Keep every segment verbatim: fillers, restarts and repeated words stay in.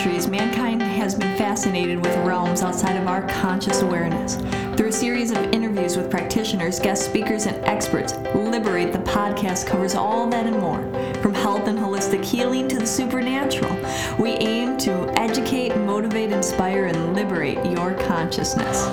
centuries, mankind has been fascinated with realms outside of our conscious awareness. Through a series of interviews with practitioners, guest speakers, and experts, Liberate the podcast covers all that and more. From health and holistic healing to the supernatural, we aim to educate, motivate, inspire, and liberate your consciousness.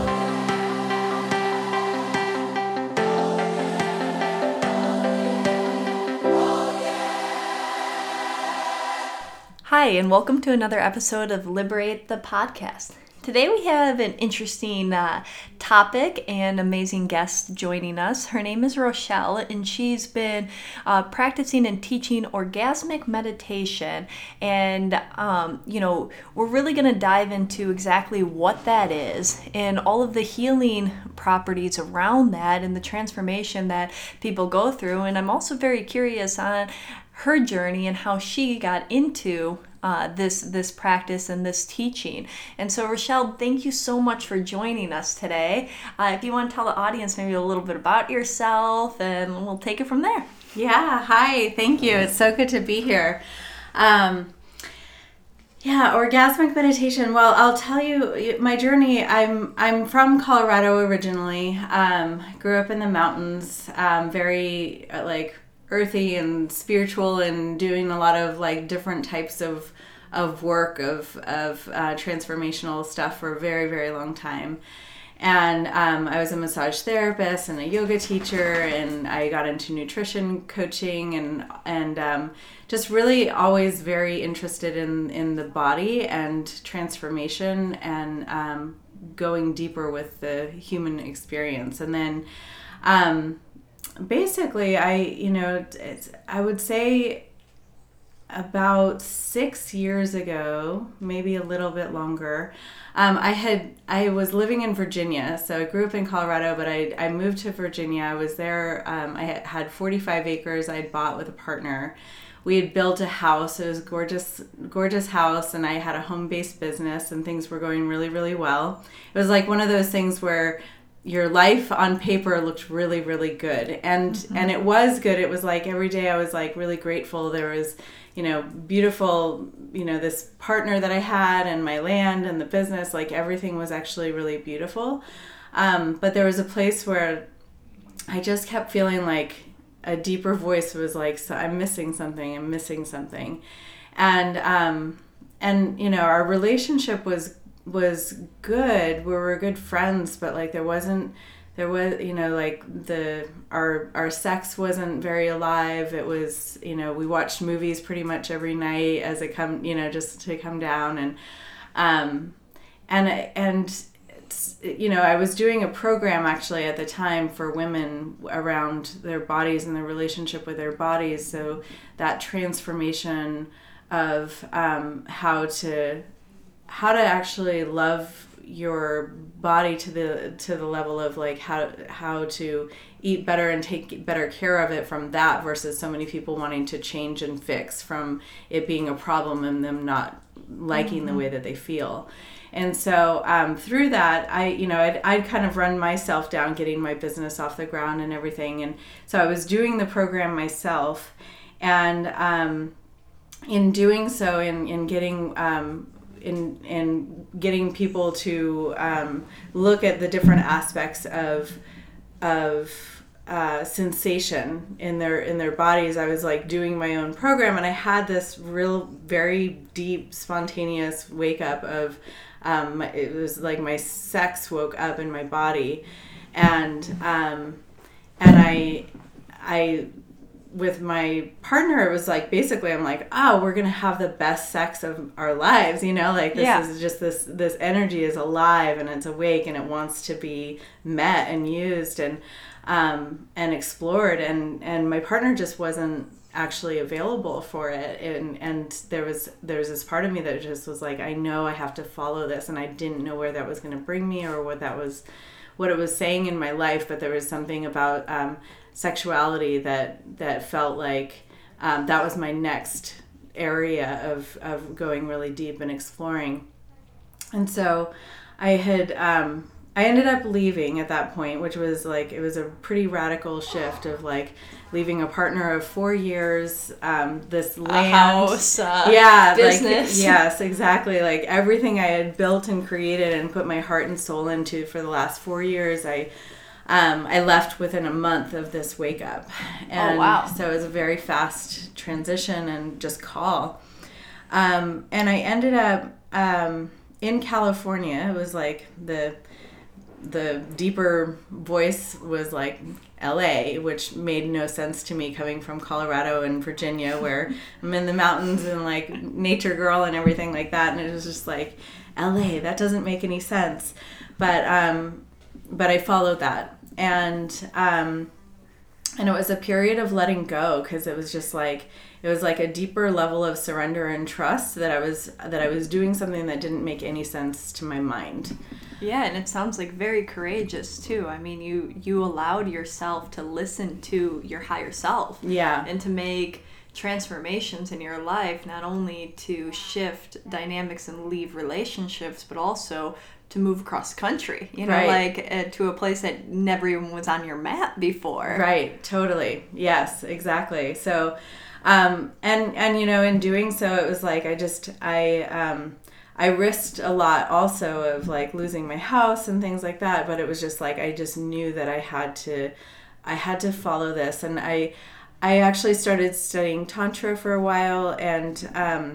Hi, and welcome to another episode of Liberate the Podcast. Today we have an interesting uh, topic and amazing guest joining us. Her name is Rochelle, and she's been uh, practicing and teaching orgasmic meditation. And, um, you know, we're really going to dive into exactly what that is and all of the healing properties around that and the transformation that people go through. And I'm also very curious on her journey and how she got into uh, this this practice and this teaching. And so, Rochelle, thank you so much for joining us today. Uh, if you want to tell the audience maybe a little bit about yourself, and we'll take it from there. Yeah, hi, thank you. It's so good to be here. Um, yeah, orgasmic meditation. Well, I'll tell you my journey. I'm I'm from Colorado originally. Um, grew up in the mountains. Um, very uh, like. earthy and spiritual, and doing a lot of like different types of of work of of uh, transformational stuff for a very very long time. And um, I was a massage therapist and a yoga teacher, and I got into nutrition coaching, and and um, just really always very interested in in the body and transformation, and um, going deeper with the human experience. And then um, basically, I, you know, it's, I would say about six years ago, maybe a little bit longer, um, I had, I was living in Virginia. So I grew up in Colorado, but I, I moved to Virginia. I was there. Um, I had, had forty-five acres I'd bought with a partner. We had built a house. It was a gorgeous, gorgeous house. And I had a home-based business, and things were going really, really well. It was like one of those things where your life on paper looked really, really good. And, mm-hmm. and it was good. It was like every day I was like really grateful. There was, you know, beautiful, you know, this partner that I had, and my land and the business, like everything was actually really beautiful. Um, but there was a place where I just kept feeling like a deeper voice was like, so I'm missing something, I'm missing something. And, um, and, you know, our relationship was was good. We were good friends, but like there wasn't, there was, you know, like the, our, our sex wasn't very alive. It was, you know, we watched movies pretty much every night as it come, you know, just to come down. And, um, and, and, you know, I was doing a program actually at the time for women around their bodies and their relationship with their bodies. So that transformation of, um, how to, how to actually love your body to the to the level of like how how to eat better and take better care of it from that, versus so many people wanting to change and fix from it being a problem and them not liking mm-hmm. the way that they feel. And so um, through that, I, you know, I'd, I'd kind of run myself down, getting my business off the ground and everything. And so I was doing the program myself, and um, in doing so, in in getting um, in in getting people to um, look at the different aspects of of uh, sensation in their in their bodies, I was like doing my own program, and I had this real, very deep, spontaneous wake up of um, it was like my sex woke up in my body, and um, and I I. with my partner, it was like, basically, I'm like, oh, we're going to have the best sex of our lives, you know, like this yeah. is just this, this energy is alive and it's awake and it wants to be met and used and, um, and explored. And, and my partner just wasn't actually available for it. And, and there was, there was this part of me that just was like, I know I have to follow this. And I didn't know where that was going to bring me or what that was, what it was saying in my life. But there was something about, um, sexuality that that felt like um, that was my next area of of going really deep and exploring. And so I had um, I ended up leaving at that point, which was like, it was a pretty radical shift of like leaving a partner of four years, um, this land. A house, uh, yeah, business. Like, yes, exactly. Like everything I had built and created and put my heart and soul into for the last four years, I um, I left within a month of this wake up. And oh, wow. So it was a very fast transition and just call. Um, and I ended up um, in California. It was like the the deeper voice was like L A, which made no sense to me coming from Colorado and Virginia, where I'm in the mountains and like nature girl and everything like that. And it was just like, L A, that doesn't make any sense. But um, but I followed that. And um, and it was a period of letting go, because it was just like, it was like a deeper level of surrender and trust that I was that I was doing something that didn't make any sense to my mind. Yeah, and it sounds like very courageous too. I mean, you you allowed yourself to listen to your higher self. Yeah. And to make transformations in your life, not only to shift dynamics and leave relationships, but also to move across country, you know, right. like uh, to a place that never even was on your map before. Right, totally. Yes, exactly. So, um, and, and, you know, in doing so, it was like, I just, I, um, I risked a lot also of like losing my house and things like that. But it was just like, I just knew that I had to, I had to follow this. And I, I actually started studying Tantra for a while, and, um,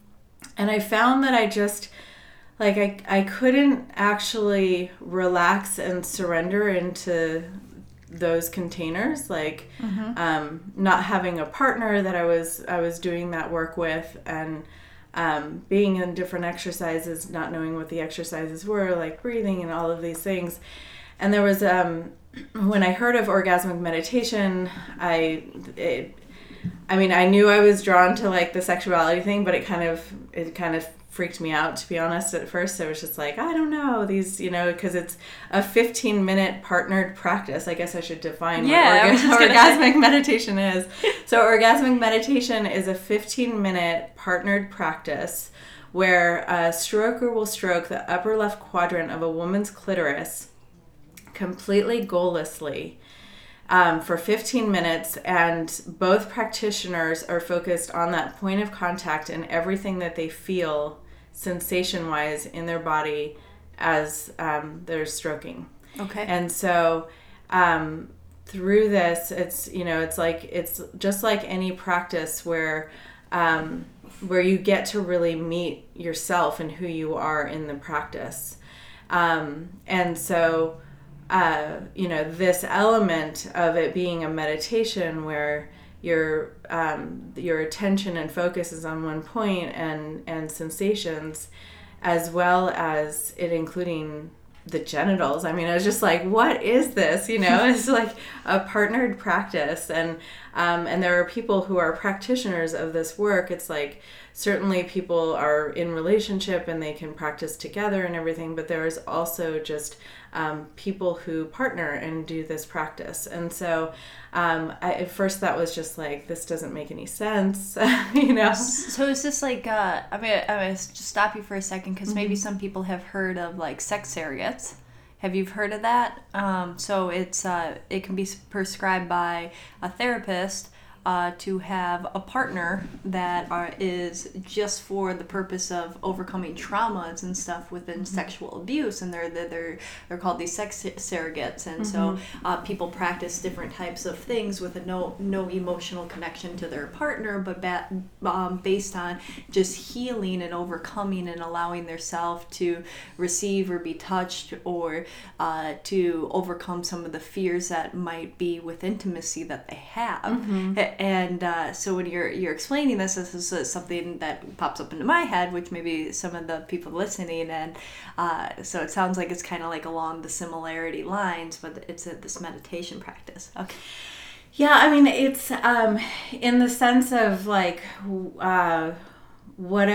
and I found that I just, like, I, I couldn't actually relax and surrender into those containers, like, mm-hmm. um, not having a partner that I was, I was doing that work with, and, um, being in different exercises, not knowing what the exercises were, like breathing and all of these things. And there was, um, when I heard of orgasmic meditation, I, it, I mean, I knew I was drawn to like the sexuality thing, but it kind of, it kind of freaked me out, to be honest. At first, I was just like, I don't know, these, you know, because it's a fifteen minute partnered practice. I guess I should define yeah, what orga- orgasmic say. meditation is. So orgasmic meditation is a fifteen minute partnered practice where a stroker will stroke the upper left quadrant of a woman's clitoris completely goallessly um, for fifteen minutes, and both practitioners are focused on that point of contact and everything that they feel sensation-wise in their body as um, they're stroking. Okay. And so um, through this, it's, you know, it's like, it's just like any practice where um, where you get to really meet yourself and who you are in the practice. Um, and so Uh, you know, this element of it being a meditation where your um, your attention and focus is on one point, and, and sensations, as well as it including the genitals. I mean, I was just like, what is this? You know, it's like a partnered practice. And um, and there are people who are practitioners of this work. It's like, certainly people are in relationship and they can practice together and everything, but there is also just um, people who partner and do this practice. And so um, I, at first that was just like, this doesn't make any sense, you know? So is this like, uh, I mean, I'm going to just stop you for a second, because maybe Mm-hmm. some people have heard of like sex surrogates. Have you heard of that? Um, so it's uh, it can be prescribed by a therapist uh, to have a partner that are, is just for the purpose of overcoming traumas and stuff within mm-hmm. sexual abuse, and they're they're they're called these sex surrogates, and mm-hmm. so uh, people practice different types of things with a no no emotional connection to their partner, but ba- um, based on just healing and overcoming and allowing their self to receive or be touched, or uh, to overcome some of the fears that might be with intimacy that they have. Mm-hmm. And uh, so when you're you're explaining this, this is uh, something that pops up into my head, which maybe some of the people listening, and uh, so it sounds like it's kind of like along the similarity lines, but it's a, this meditation practice. Okay. Yeah, I mean, it's um, in the sense of like uh,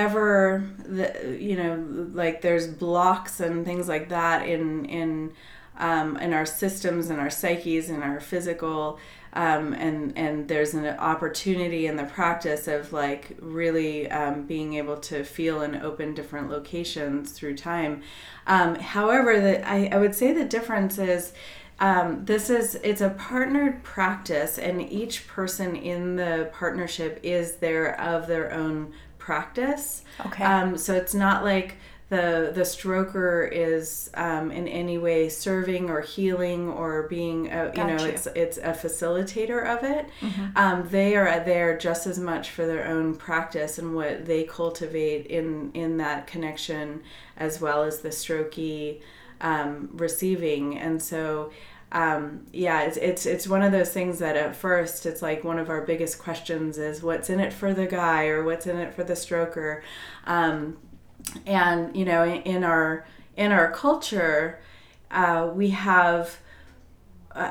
whatever the, you know, like there's blocks and things like that in in um, in our systems and our psyches and our physical, um, and and there's an opportunity in the practice of like really um, being able to feel and open different locations through time. Um, however, that I, I would say the difference is um, this is it's a partnered practice, and each person in the partnership is there of their own practice. Okay. Um, so it's not like the the stroker is um, in any way serving or healing or being a, you know Gotcha. it's it's a facilitator of it. Mm-hmm. Um, they are there just as much for their own practice and what they cultivate in in that connection, as well as the strokey um, receiving. And so um, yeah, it's, it's it's one of those things that at first it's like one of our biggest questions is what's in it for the guy or what's in it for the stroker. Um, and you know, in, in our in our culture, uh, we have uh,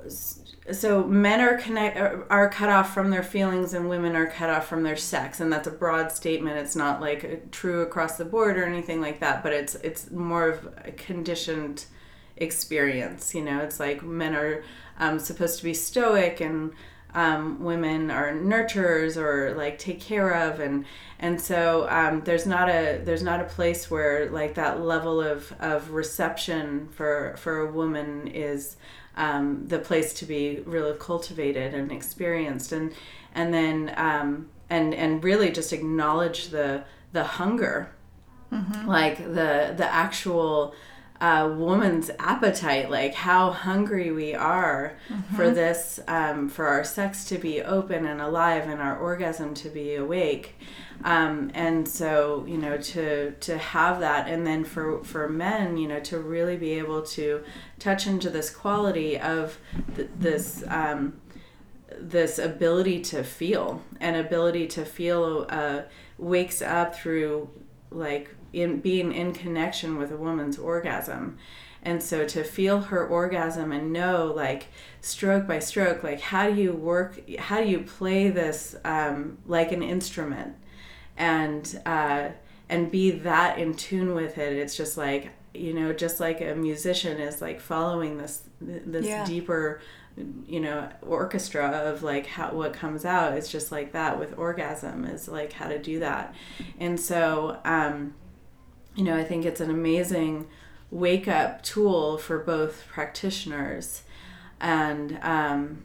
so men are connect are cut off from their feelings and women are cut off from their sex, and that's a broad statement. It's not like true across the board or anything like that, but it's it's more of a conditioned experience. You know, it's like men are um, supposed to be stoic and um, women are nurturers or like take care of, and and so um, there's not a there's not a place where like that level of, of reception for for a woman is um, the place to be really cultivated and experienced, and and then um, and and really just acknowledge the the hunger, mm-hmm. like the the actual Uh, woman's appetite, like how hungry we are mm-hmm. for this, um, for our sex to be open and alive and our orgasm to be awake. Um, and so, you know, to to have that, and then for, for men, you know, to really be able to touch into this quality of th- this um, this ability to feel, and ability to feel uh, wakes up through like in being in connection with a woman's orgasm. And so to feel her orgasm and know like stroke by stroke, like how do you work, how do you play this um, like an instrument, and uh, and be that in tune with it. It's just like, you know, just like a musician is like following this this yeah. deeper, you know, orchestra of like how what comes out. It's just like that with orgasm, is like how to do that. And so um you know, I think it's an amazing wake-up tool for both practitioners, and um,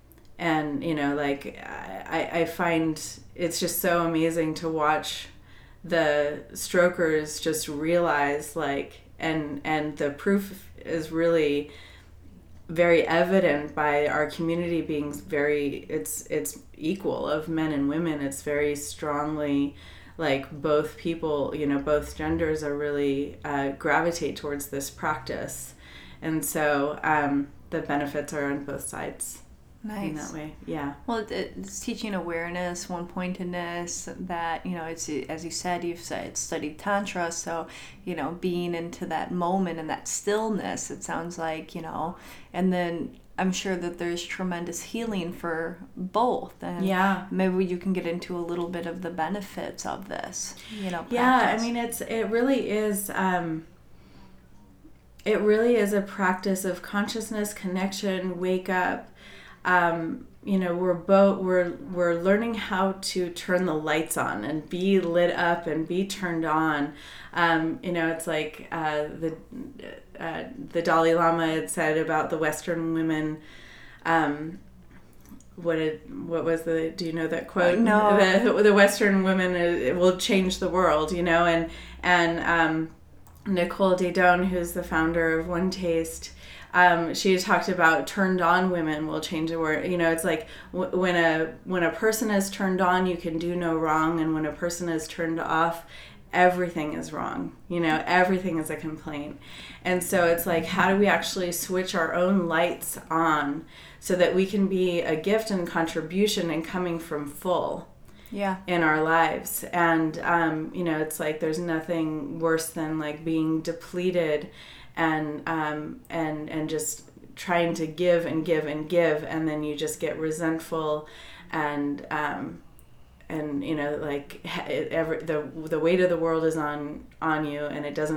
and you know, like I, I find it's just so amazing to watch the strokers just realize like, and and the proof is really very evident by our community being very it's it's equal of men and women. It's very strongly like both people, you know, both genders are really uh, gravitate towards this practice. And so um, the benefits are on both sides. Nice. In that way, yeah. Well, it's teaching awareness, one-pointedness, that, you know, it's, as you said, you've said, studied Tantra, so, you know, being into that moment and that stillness, it sounds like, you know, and then I'm sure that there's tremendous healing for both. And yeah. maybe you can get into a little bit of the benefits of this, you know, practice. Yeah, I mean, it's it really is, um, it really is a practice of consciousness, connection, wake up. Um, you know, we're both, we're, we're learning how to turn the lights on and be lit up and be turned on. Um, you know, it's like, uh, the, uh, the Dalai Lama had said about the Western women, um, what did, what was the, do you know that quote? No. The, the Western women, it will change the world, you know, and, and, um, Nicole Daedone, who's the founder of One Taste, Um, she talked about turned on women will change the world. You know, it's like w- when a when a person is turned on, you can do no wrong, and when a person is turned off, everything is wrong. You know, everything is a complaint. And so it's like, how do we actually switch our own lights on so that we can be a gift and contribution and coming from full. Yeah. In our lives. And um, you know, it's like there's nothing worse than like being depleted and um, and and just trying to give and give and give, and then you just get resentful, and um, and you know, like it, every, the the weight of the world is on on you, and it doesn't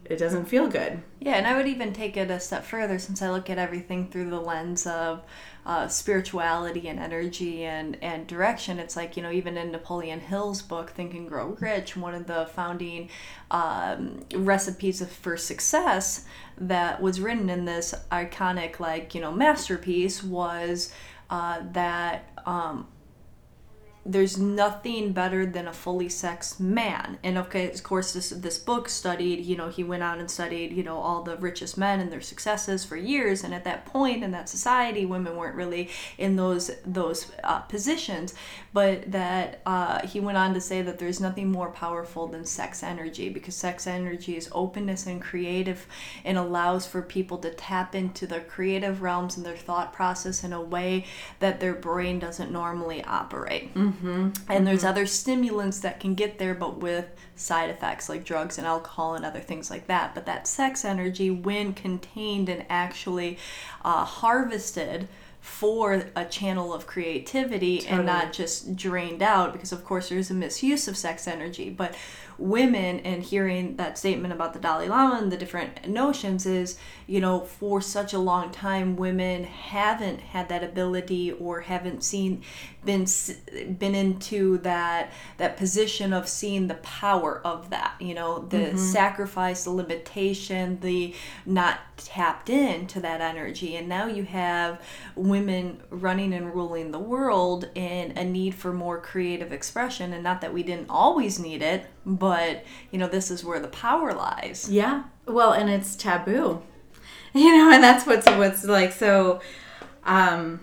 it doesn't feel good. Yeah, and I would even take it a step further, since I look at everything through the lens of uh, spirituality and energy and, and direction. It's like, you know, even in Napoleon Hill's book, Think and Grow Rich, one of the founding um, recipes of, for success that was written in this iconic, like, you know, masterpiece was uh, that um, there's nothing better than a fully sexed man. And of course, this this book studied, you know, he went out and studied, you know, all the richest men and their successes for years. And at that point in that society, women weren't really in those those uh, positions. But that uh, he went on to say that there's nothing more powerful than sex energy, because sex energy is openness and creative and allows for people to tap into their creative realms and their thought process in a way that their brain doesn't normally operate. Mm-hmm. Mm-hmm. And there's mm-hmm. other stimulants that can get there, but with side effects like drugs and alcohol and other things like that. But that sex energy, when contained and actually uh, harvested for a channel of creativity, totally. And not just drained out, because of course there's a misuse of sex energy. But women, and hearing that statement about the Dalai Lama and the different notions, is, you know, for such a long time women haven't had that ability, or haven't seen been been into that that position of seeing the power of that, you know, the mm-hmm. sacrifice, the limitation, the not tapped into that energy. And now you have women running and ruling the world, and a need for more creative expression. And not that we didn't always need it, but, you know, this is where the power lies. Yeah. Well, and it's taboo, you know, and that's what's, what's like, so, um,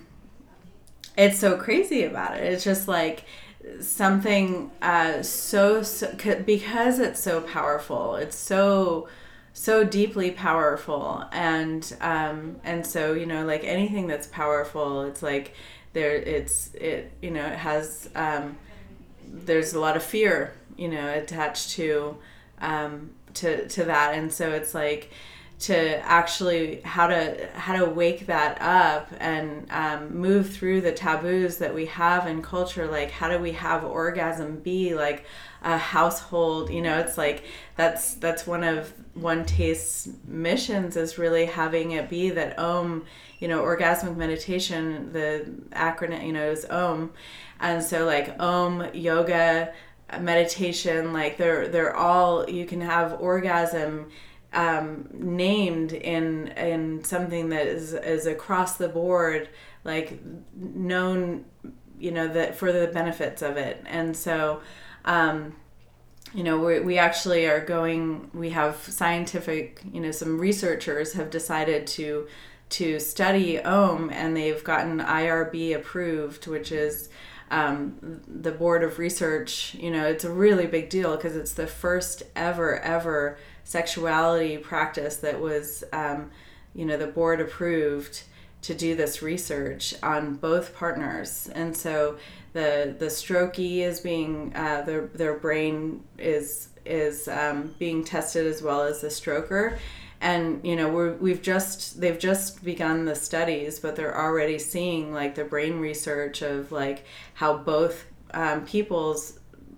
it's so crazy about it. It's just like something, uh, so, so, because it's so powerful, it's so, so deeply powerful. And, um, and so, you know, like anything that's powerful, it's like there, it's, it, you know, it has, um, there's a lot of fear, you know, attached to, um, to, to that. And so it's like, to actually how to how to wake that up and um, move through the taboos that we have in culture. Like, how do we have orgasm be like a household? You know, it's like that's that's one of One Taste's missions, is really having it be that Om, you know, orgasmic meditation, the acronym, you know, is Om. And so like Om, yoga, meditation, like they're they're all, you can have orgasm um, named in in something that is is across the board, like known, you know, that for the benefits of it. And so, um, you know, we we actually are going. We have scientific, you know, some researchers have decided to to study Om, and they've gotten I R B approved, which is um, the Board of Research. You know, it's a really big deal because it's the first ever ever sexuality practice that was, um, you know, the board approved to do this research on both partners. And so the the strokee is being, uh, their their brain is is um, being tested, as well as the stroker. And, you know, we're, we've just, they've just begun the studies, but they're already seeing like the brain research of like how both um, people's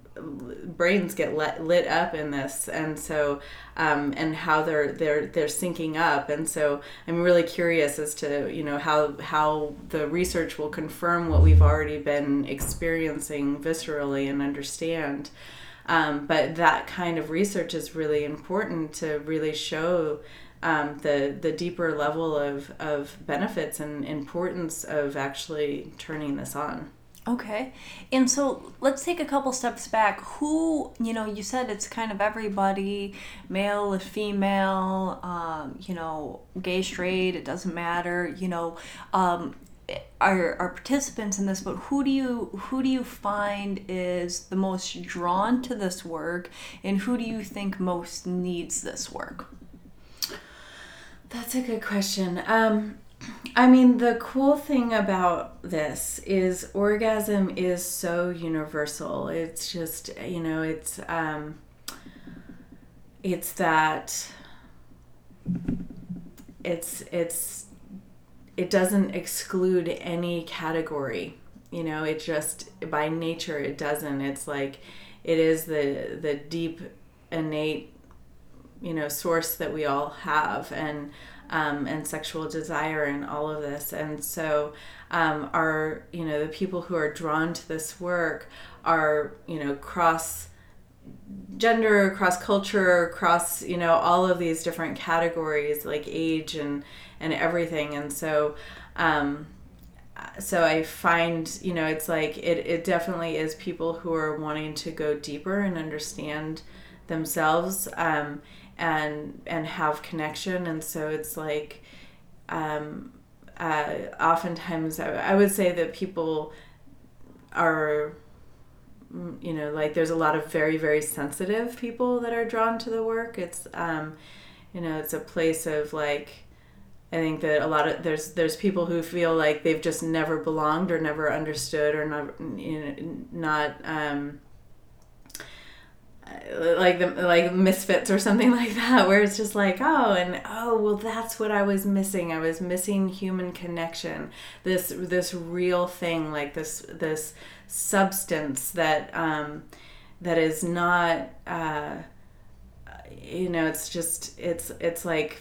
brains get lit, lit up in this. And so, um, and how they're, they're, they're syncing up. And so I'm really curious as to, you know, how, how the research will confirm what we've already been experiencing viscerally and understand. Um, but that kind of research is really important to really show um, the the deeper level of, of benefits and importance of actually turning this on. Okay. And so let's take a couple steps back. Who, you know, you said it's kind of everybody, male, female, um, you know, gay, straight, it doesn't matter, you know, um, Are, are participants in this, but who do you who do you find is the most drawn to this work, and who do you think most needs this work? That's a good question. Um, I mean, the cool thing about this is orgasm is so universal. It's just, you know, it's um, it's that it's it's. it doesn't exclude any category, you know, it just, by nature, it doesn't. It's like, it is the, the deep, innate you know, source that we all have, and um, and sexual desire and all of this. And so um, our, you know, the people who are drawn to this work are, you know, cross gender, cross culture, cross, you know, all of these different categories, like age and and everything. And so um, so I find, you know, it's like it, it definitely is people who are wanting to go deeper and understand themselves, um, and and have connection. And so it's like um, uh, oftentimes I, I would say that people are, you know, like there's a lot of very, very sensitive people that are drawn to the work. It's, um, you know, it's a place of like, I think that a lot of, there's there's people who feel like they've just never belonged or never understood or not, you know, not, um, like the like misfits or something like that, where it's just like, oh, and oh, well, that's what I was missing. I was missing human connection, this this real thing, like this this substance that um, that is not, uh, you know, it's just it's it's like,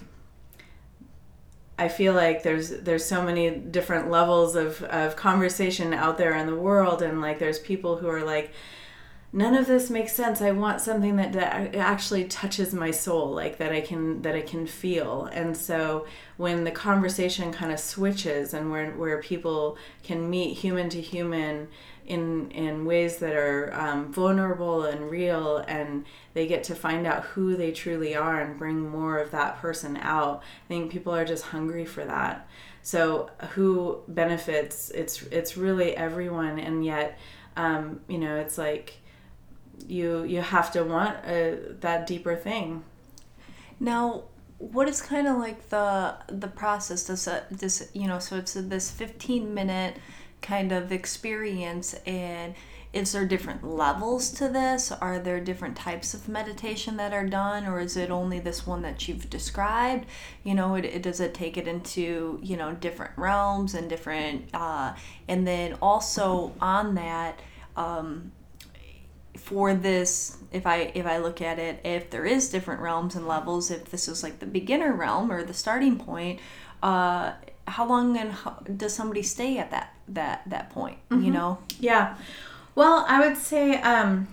I feel like there's there's so many different levels of of conversation out there in the world, and like there's people who are like, none of this makes sense. I want something that, that actually touches my soul, like that I can that I can feel. And so when the conversation kind of switches, and where where people can meet human to human in in ways that are um, vulnerable and real, and they get to find out who they truly are and bring more of that person out, I think people are just hungry for that. So who benefits? It's it's really everyone, and yet um, you know, it's like, you you have to want a, that deeper thing. Now, what is kind of like the the process? This uh, this you know, so it's this fifteen minute kind of experience, and is there different levels to this? Are there different types of meditation that are done, or is it only this one that you've described? You know, it, it does it take it into, you know, different realms and different, uh, and then also on that. Um, For this, if I if I look at it, if there is different realms and levels, if this is like the beginner realm or the starting point, uh, how long and how, does somebody stay at that that that point? Mm-hmm. You know? Yeah. Well, I would say um,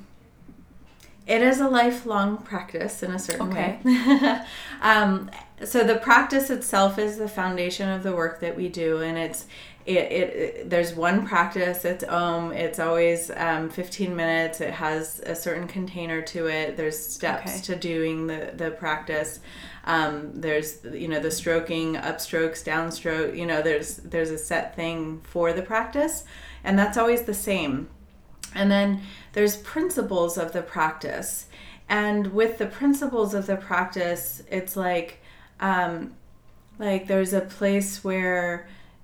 it is a lifelong practice in a certain okay. way. um, so the practice itself is the foundation of the work that we do, and it's. It, it, it there's one practice. It's um it's always um fifteen minutes. It has a certain container to it. There's steps okay. to doing the the practice. Um, there's, you know, the stroking, upstrokes, downstroke. You know, there's there's a set thing for the practice, and that's always the same. And then there's principles of the practice, and with the principles of the practice, it's like um like there's a place where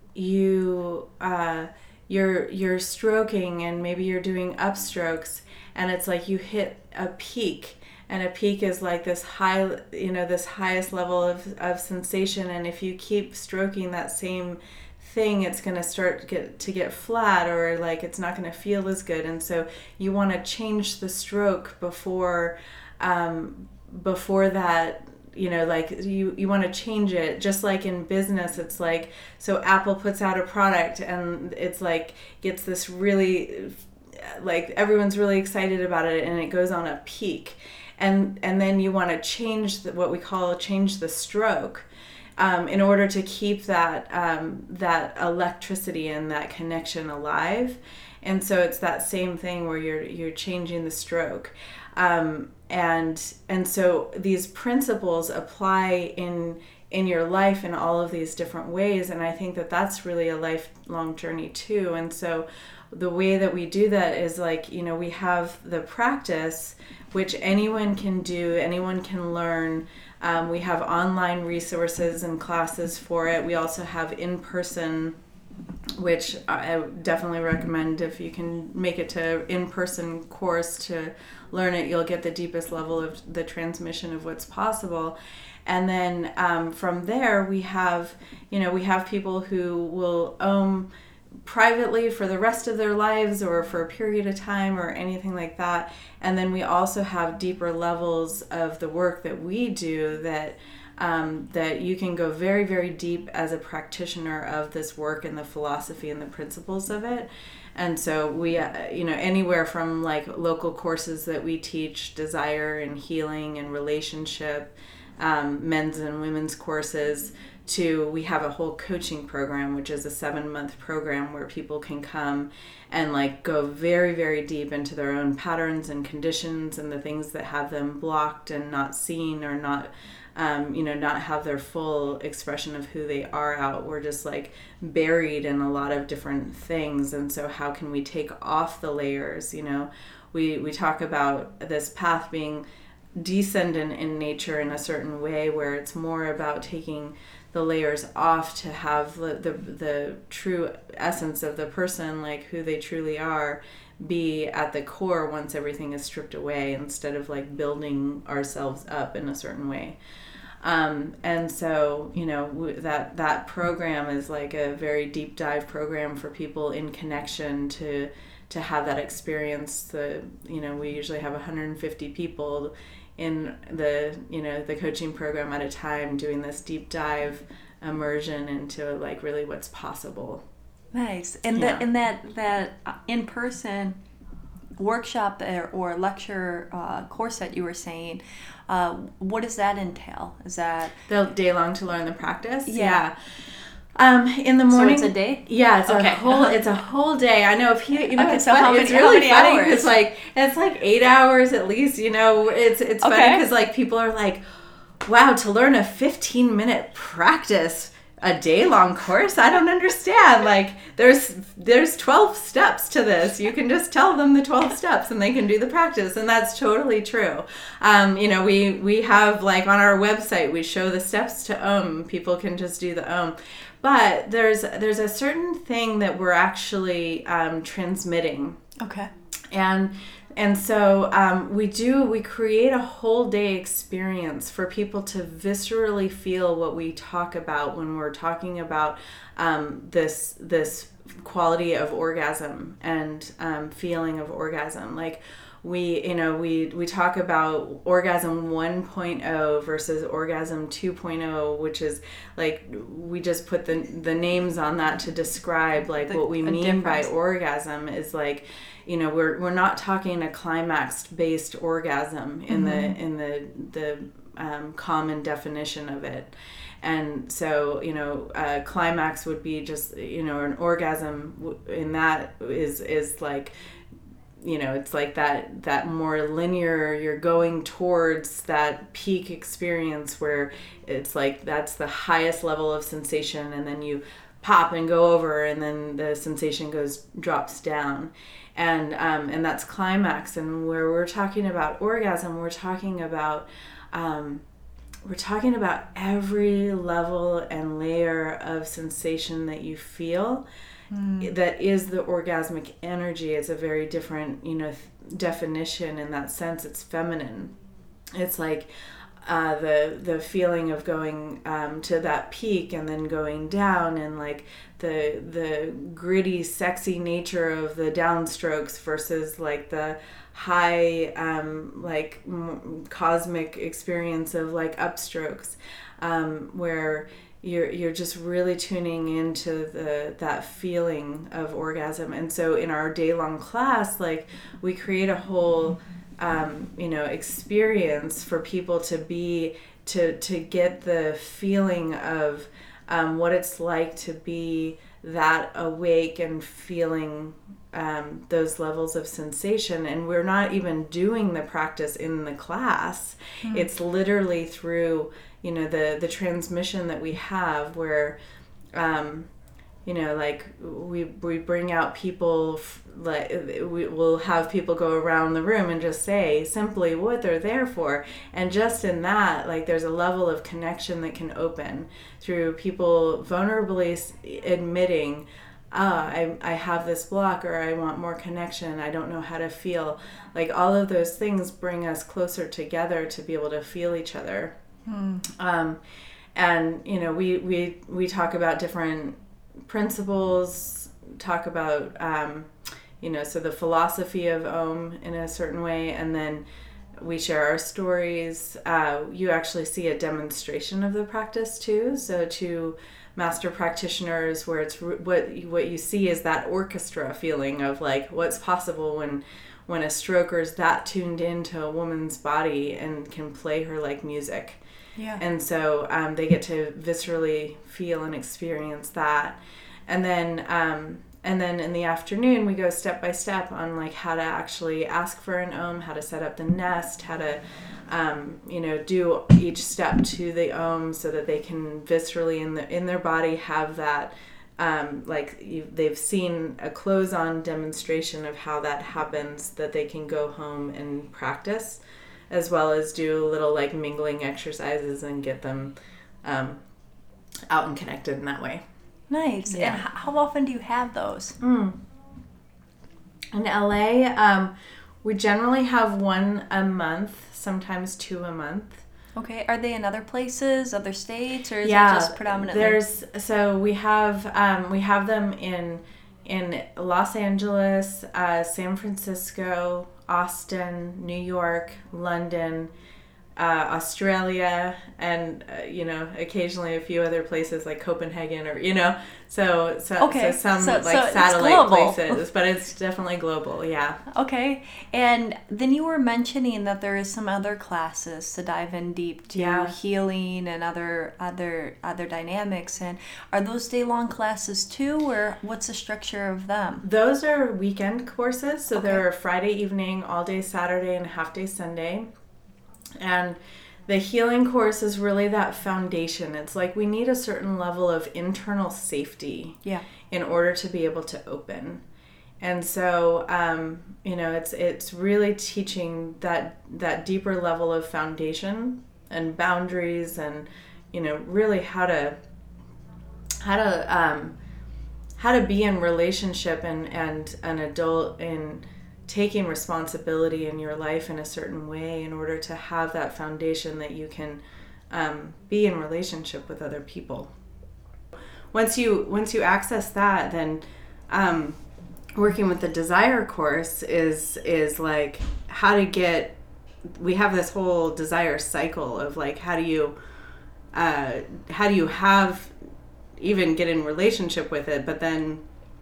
you uh you're you're stroking, and maybe you're doing upstrokes, and it's like you hit a peak, and a peak is like this high, you know, this highest level of, of sensation, and if you keep stroking that same thing, it's going to start to get to get flat, or like it's not going to feel as good. And so you want to change the stroke before um before that, you know, like you, you want to change it. Just like in business, it's like, so Apple puts out a product, and it's like gets this really, like everyone's really excited about it, and it goes on a peak, and and then you want to change the, what we call change the stroke, um, in order to keep that um, that electricity and that connection alive. And so it's that same thing where you're you're changing the stroke. Um, and and so these principles apply in in your life in all of these different ways, and I think that that's really a lifelong journey too. And so the way that we do that is like, you know, we have the practice, which anyone can do, anyone can learn. Um, we have online resources and classes for it. We also have in-person, which I definitely recommend. If you can make it to in-person course to learn it, you'll get the deepest level of the transmission of what's possible. And then um, from there, we have, you know, we have people who will um, privately for the rest of their lives or for a period of time or anything like that. And then we also have deeper levels of the work that we do that um, that you can go very, very deep as a practitioner of this work and the philosophy and the principles of it. And so we, uh, you know, anywhere from like local courses that we teach, desire and healing and relationship, um, men's and women's courses, to we have a whole coaching program, which is a seven month program where people can come and like go very, very deep into their own patterns and conditions and the things that have them blocked and not seen or not, um, you know, not have their full expression of who they are out. We're just like buried in a lot of different things. And so how can we take off the layers? You know, we, we talk about this path being descendant in nature in a certain way where it's more about taking the layers off to have the, the the true essence of the person, like who they truly are, be at the core once everything is stripped away, instead of like building ourselves up in a certain way. Um, and so, you know, w- that that program is like a very deep dive program for people in connection to to have that experience. The you know we usually have one hundred fifty people in the you know the coaching program at a time, doing this deep dive immersion into like really what's possible. Nice. And Yeah. that and that that in person workshop or, or lecture uh, course that you were saying, uh, what does that entail? Is that The day long to learn the practice? Yeah. Yeah. Um, in the morning. So it's a day? Yeah, it's Okay. a whole. It's a whole day. I know if you, you know, Okay, it's, so fun, how it's many- how really many funny hours? because like it's like eight hours at least. You know, it's it's funny Okay. because like people are like, wow, to learn a fifteen minute practice, a day long course. I don't understand. Like there's there's twelve steps to this. You can just tell them the twelve steps and they can do the practice, and that's totally true. Um, you know, we we have like on our website we show the steps to Om. People can just do the Om. But there's there's a certain thing that we're actually um, transmitting, okay? and and so um, we do we create a whole day experience for people to viscerally feel what we talk about when we're talking about um, this this quality of orgasm and um, feeling of orgasm. Like we you know we we talk about orgasm one point oh versus orgasm two point oh, which is like we just put the the names on that to describe like The- what we a mean by difference. orgasm is like, you know, we're we're not talking a climax based orgasm in Mm-hmm. the in the the um, common definition of it. And so, you know, uh, climax would be just, you know, an orgasm w- in that is is like, you know, it's like that that more linear, you're going towards that peak experience where it's like that's the highest level of sensation, and then you pop and go over, and then the sensation goes drops down. And um, and that's climax. And where we're talking about orgasm, we're talking about um, we're talking about every level and layer of sensation that you feel. That is the orgasmic energy. It's a very different, you know, th- definition in that sense. It's feminine. It's like uh, the the feeling of going um, to that peak and then going down, and like the the gritty, sexy nature of the downstrokes versus like the high, um, like m- cosmic experience of like upstrokes, um, where you're you're just really tuning into the that feeling of orgasm. And so in our day long class, like we create a whole um, you know experience for people to be to to get the feeling of um, what it's like to be that awake and feeling um, those levels of sensation. And we're not even doing the practice in the class. Mm. It's literally through, you know, the, the transmission that we have where, um, you know, like we we bring out people, f- like we will have people go around the room and just say simply what they're there for. And just in that, like there's a level of connection that can open through people vulnerably s- admitting, ah, I, I have this block, or I want more connection, I don't know how to feel. Like all of those things bring us closer together to be able to feel each other. Hmm. Um, and, you know, we, we, we talk about different principles talk about, um, you know, so the philosophy of Om in a certain way, and then we share our stories. Uh, you actually see a demonstration of the practice too. So to master practitioners, where it's what what you see is that orchestra feeling of like what's possible when when a stroker's that tuned into a woman's body and can play her like music. Yeah. And so um, they get to viscerally feel and experience that. And then um, and then in the afternoon we go step by step on like how to actually ask for an Om, how to set up the nest, how to um, you know do each step to the Om so that they can viscerally in the in their body have that um, like you, they've seen a close-on demonstration of how that happens, that they can go home and practice, as well as do little like mingling exercises and get them um, out and connected in that way. Nice. Yeah. And h- how often do you have those? Mm. In L A, um, we generally have one a month, sometimes two a month. Okay. Are they in other places, other states, or is Yeah, it just predominantly? There's so we have um, we have them in in Los Angeles, uh, San Francisco, Austin, New York, London, uh, Australia, and uh, you know occasionally a few other places like Copenhagen, or you know so so, Okay, so some so- like so it's satellite global. places, but it's definitely global. Yeah. Okay. And then you were mentioning that there is some other classes to dive in deep to Yeah. healing and other other other dynamics. And are those day long classes too, or what's the structure of them? Those are weekend courses, so Okay. they're Friday evening, all day Saturday, and half day Sunday. And the healing course is really that foundation. It's like we need a certain level of internal safety Yeah. in order to be able to open. And so, um, you know, it's it's really teaching that that deeper level of foundation and boundaries, and you know, really how to how to um, how to be in relationship and and an adult in taking responsibility in your life in a certain way in order to have that foundation that you can um, be in relationship with other people. Once you once you access that, then um, working with the desire course is is like how to get. We have this whole desire cycle of like how do you uh, how do you have even get in relationship with it, but then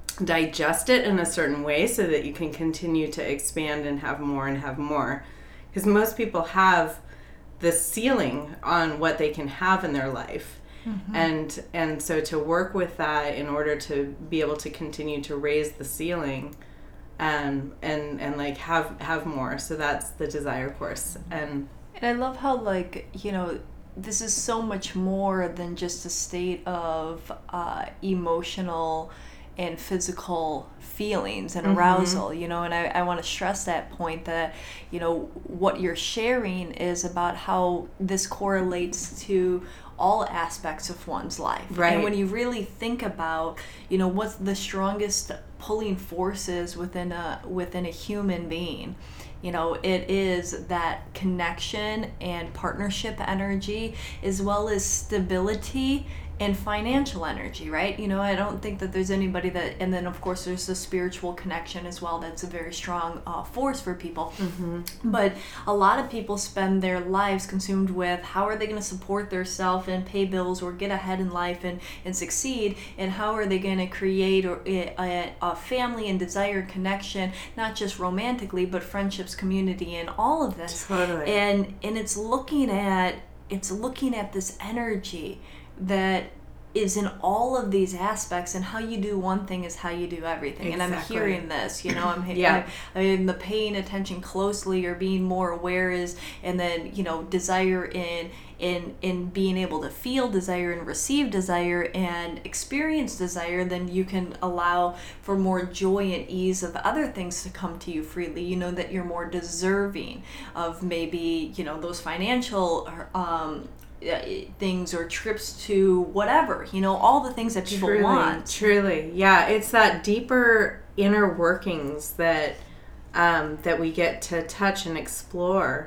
digest it in a certain way so that you can continue to expand and have more and have more. Because most people have the ceiling on what they can have in their life. Mm-hmm. And and so to work with that in order to be able to continue to raise the ceiling um, and and like have have more. So that's the desire course. And And I love how, like, you know, this is so much more than just a state of uh, emotional and physical feelings and arousal, mm-hmm. you know, and I, I want to stress that point that, you know, what you're sharing is about how this correlates to all aspects of one's life. Right. And when you really think about, you know, what's the strongest pulling forces within a within a human being, you know, it is that connection and partnership energy, as well as stability and financial energy, right? You know, I don't think that there's anybody that, and then of course there's the spiritual connection as well. That's a very strong uh, force for people. Mm-hmm. But a lot of people spend their lives consumed with how are they going to support themselves and pay bills or get ahead in life and, and succeed, and how are they going to create or, a, a family and desire connection, not just romantically, but friendships, community, and all of this. Totally. And and it's looking at it's looking at this energy that is in all of these aspects, and how you do one thing is how you do everything. Exactly. And I'm hearing this, you know, I'm yeah. I mean, the paying attention closely or being more aware is, and then, you know, desire in in in being able to feel desire and receive desire and experience desire, then you can allow for more joy and ease of other things to come to you freely. You know that you're more deserving of maybe, you know, those financial um things or trips to whatever, you know, all the things that people truly, want. Truly, yeah. It's that deeper inner workings that um, that we get to touch and explore.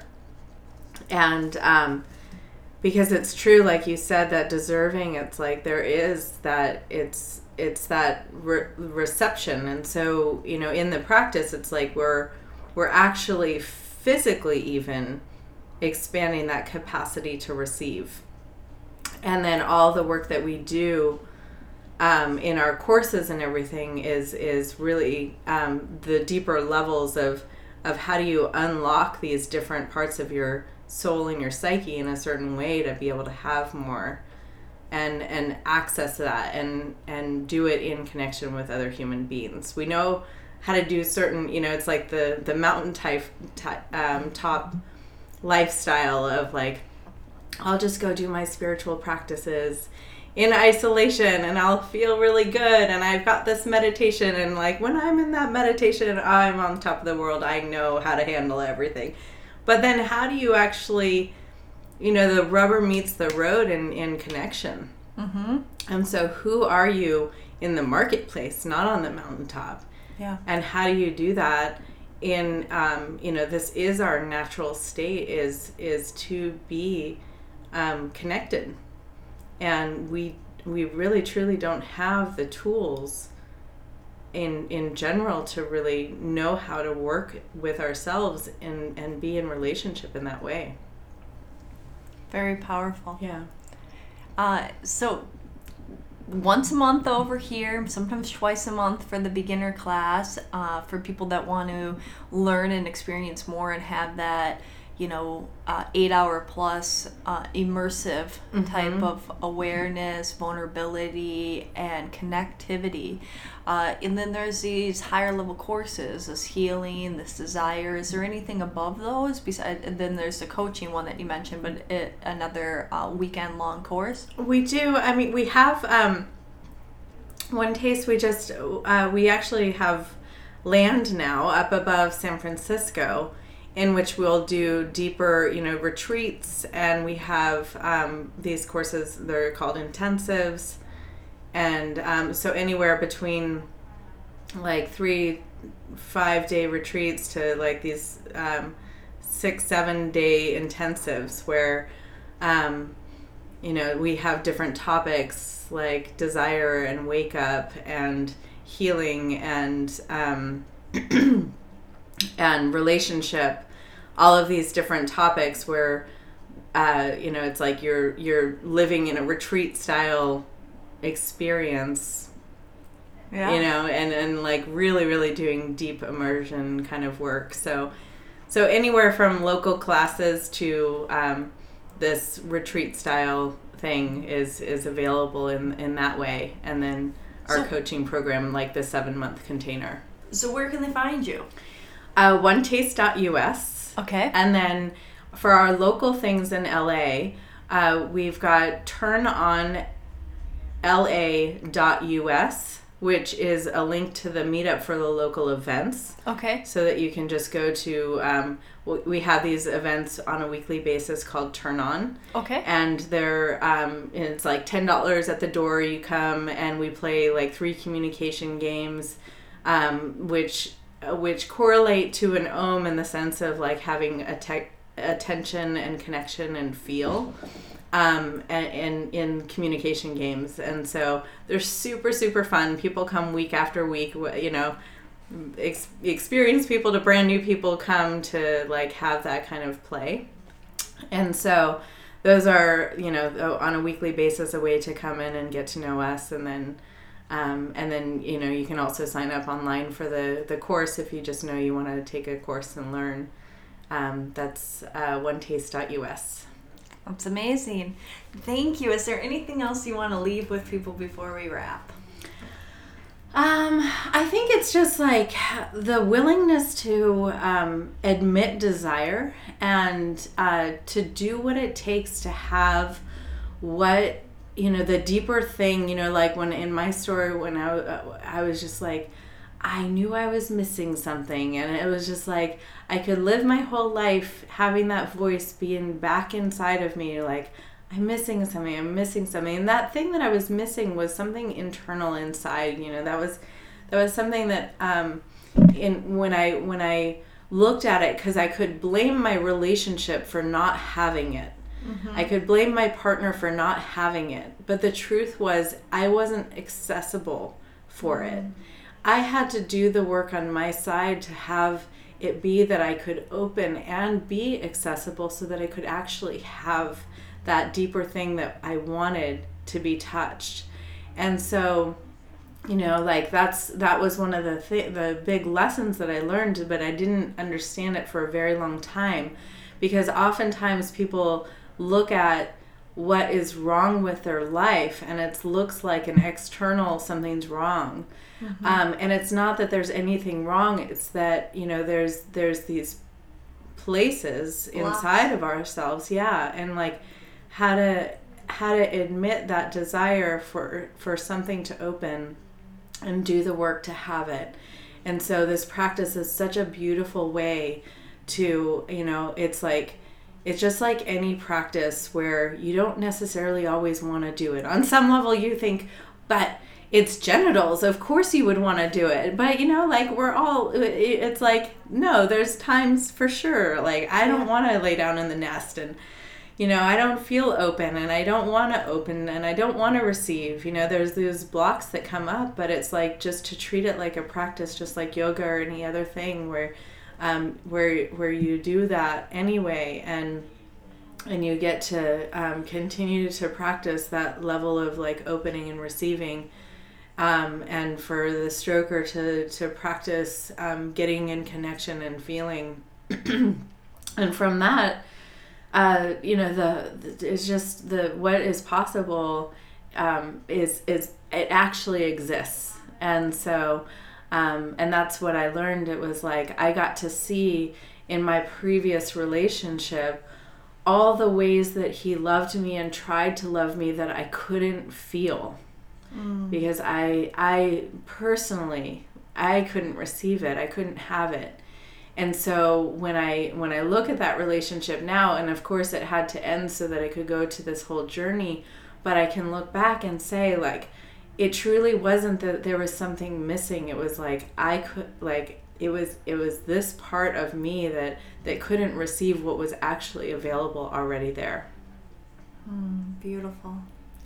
And um, because it's true, like you said, that deserving, it's like there is that it's it's that re- reception. And so, you know, in the practice, it's like we're we're actually physically even expanding that capacity to receive. And then all the work that we do um, in our courses and everything is is really um, the deeper levels of of how do you unlock these different parts of your soul and your psyche in a certain way to be able to have more and and access that and and do it in connection with other human beings. We know how to do certain, you know, it's like the the mountain type, type um, top lifestyle of like, I'll just go do my spiritual practices in isolation and I'll feel really good and I've got this meditation, and like when I'm in that meditation I'm on top of the world, I know how to handle everything. But then how do you actually, you know, the rubber meets the road in, in connection. Mm-hmm. And so who are you in the marketplace, not on the mountaintop? Yeah. And how do you do that in, um, you know, this is our natural state, is is to be um, connected. And we we really truly don't have the tools in in general to really know how to work with ourselves and, and be in relationship in that way. Very powerful. Yeah. Uh, so once a month over here, sometimes twice a month for the beginner class, uh, for people that want to learn and experience more and have that, you know, uh, eight hour plus uh, immersive mm-hmm. type of awareness, vulnerability, and connectivity. Uh, and then there's these higher level courses, this healing, this desire. Is there anything above those? Besides, and then there's the coaching one that you mentioned, but it, another uh, weekend long course? We do. I mean, we have um, one taste. We just, uh, we actually have land now up above San Francisco, in which we'll do deeper, you know, retreats, and we have um, these courses. They're called intensives, and um, so anywhere between like three, five day retreats to like these um, six, seven day intensives, where um, you know, we have different topics like desire and wake up and healing and um, and relationship. All of these different topics where, uh, you know, it's like you're you're living in a retreat style experience, yeah. you know, and, and like really, really doing deep immersion kind of work. So, so anywhere from local classes to um, this retreat style thing is, is available in, in that way. And then our so, coaching program, like the seven month container. So where can they find you? Uh, one taste dot U S. Okay. And then for our local things in L A, uh, we've got turn on L A dot U S, which is a link to the meetup for the local events. Okay. So that you can just go to, um, we have these events on a weekly basis called Turn On. Okay. And they're, um, it's like ten dollars at the door. You come and we play like three communication games, um, which... which correlate to an Om in the sense of like having a te- attention and connection and feel um, and, and in communication games. And so they're super, super fun. People come week after week, you know, ex- experienced people to brand new people come to like have that kind of play. And so those are, you know, on a weekly basis, a way to come in and get to know us. And then Um, and then, you know, you can also sign up online for the, the course if you just know you want to take a course and learn. Um, that's uh, one taste dot U S. That's amazing. Thank you. Is there anything else you want to leave with people before we wrap? Um, I think it's just like the willingness to um, admit desire and uh, to do what it takes to have what, you know, the deeper thing, you know, like when in my story, when I, uh, I was just like, I knew I was missing something. And it was just like, I could live my whole life having that voice being back inside of me, like, I'm missing something, I'm missing something. And that thing that I was missing was something internal inside, you know, that was, that was something that, um, in, when I, when I looked at it, cause I could blame my relationship for not having it. Mm-hmm. I could blame my partner for not having it. But the truth was, I wasn't accessible for mm-hmm. it. I had to do the work on my side to have it be that I could open and be accessible so that I could actually have that deeper thing that I wanted to be touched. And so, you know, like that's that was one of the th- the big lessons that I learned, but I didn't understand it for a very long time, because oftentimes people look at what is wrong with their life and it looks like an external something's wrong. Mm-hmm. Um, and it's not that there's anything wrong. It's that, you know, there's there's these places inside of ourselves. Yeah. And like how to how to admit that desire for for something to open and do the work to have it. And so this practice is such a beautiful way to, you know, it's like it's just like any practice where you don't necessarily always want to do it. On some level you think, but it's genitals, of course you would want to do it. But, you know, like we're all, it's like, no, there's times for sure. Like, I don't want to lay down in the nest and, you know, I don't feel open and I don't want to open and I don't want to receive. You know, there's those blocks that come up, but it's like just to treat it like a practice, just like yoga or any other thing where, um, where, where you do that anyway. And, and you get to um, continue to practice that level of like opening and receiving. Um, and for the stroker to, to practice um, getting in connection and feeling. And from that, uh, you know, the, the it's just the what is possible um, is is it actually exists. And so, um, and that's what I learned. It was like I got to see in my previous relationship all the ways that he loved me and tried to love me that I couldn't feel. Mm. Because I I personally I couldn't receive it. I couldn't have it. And so when I when I look at that relationship now, and of course it had to end so that I could go to this whole journey, but I can look back and say like it truly wasn't that there was something missing. It was like I could like it was it was this part of me that that couldn't receive what was actually available already there. Mm, beautiful.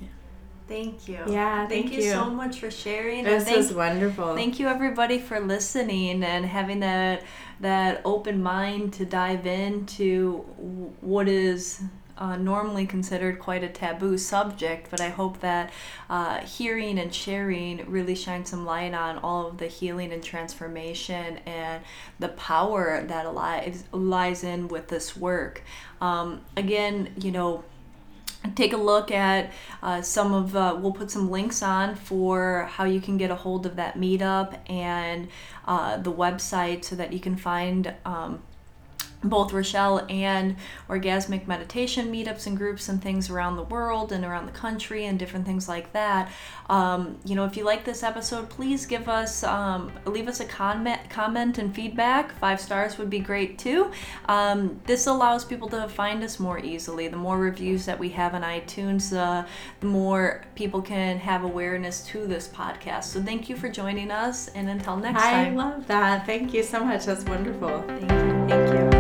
Thank you. Yeah, thank, thank you. you so much for sharing. This thank, was wonderful. Thank you everybody for listening and having that that open mind to dive into what is uh, normally considered quite a taboo subject. But I hope that uh, hearing and sharing really shines some light on all of the healing and transformation and the power that lies lies in with this work. Um, again, you know. Take a look at uh, some of, uh, we'll put some links on for how you can get a hold of that meetup and uh, the website so that you can find um, both Rochelle and orgasmic meditation meetups and groups and things around the world and around the country and different things like that. Um, you know, if you like this episode, please give us, um, leave us a comment, comment and feedback. Five stars would be great too. Um, this allows people to find us more easily. The more reviews that we have on iTunes, uh, the more people can have awareness to this podcast. So thank you for joining us, and until next time. I love that. Thank you so much. That's wonderful. Thank you. Thank you.